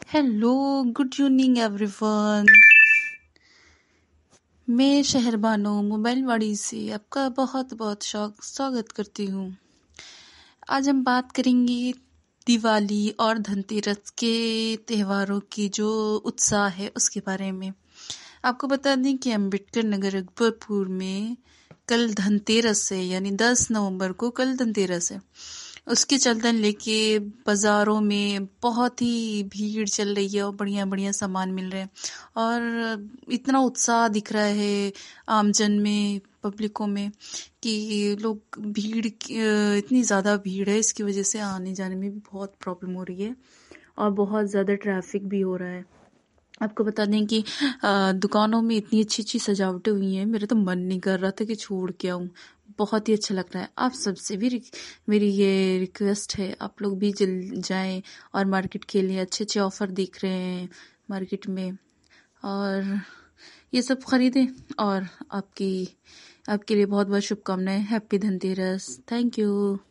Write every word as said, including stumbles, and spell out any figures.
Hello, good evening everyone. मैं Shahrbano mobile वाड़ी से आपका बहुत बहुत शौक स्वागत करती हूँ। आज हम बात करेंगे दिवाली और धनतेरस के त्योहारों की जो उत्साह है उसके बारे में। आपको बता दें कि अम्बेडकर नगर अकबरपुर में कल धनतेरस है, यानी दस नवंबर को कल धनतेरस है। उसके चलते लेके बाज़ारों में बहुत ही भीड़ चल रही है और बढ़िया बढ़िया सामान मिल रहे हैं और इतना उत्साह दिख रहा है आमजन में, पब्लिकों में, कि लोग भीड़ इतनी ज़्यादा भीड़ है, इसकी वजह से आने जाने में भी बहुत प्रॉब्लम हो रही है और बहुत ज़्यादा ट्रैफिक भी हो रहा है। आपको बता दें कि दुकानों में इतनी अच्छी अच्छी सजावटें हुई हैं, मेरा तो मन नहीं कर रहा था कि छोड़ के आऊँ। बहुत ही अच्छा लग रहा है। आप सबसे भी मेरी ये रिक्वेस्ट है, आप लोग भी जल जाएं और मार्केट के लिए अच्छे अच्छे ऑफ़र दिख रहे हैं मार्केट में, और ये सब ख़रीदें। और आपकी आपके लिए बहुत बहुत शुभकामनाएं। हैप्पी धनतेरस। Thank you.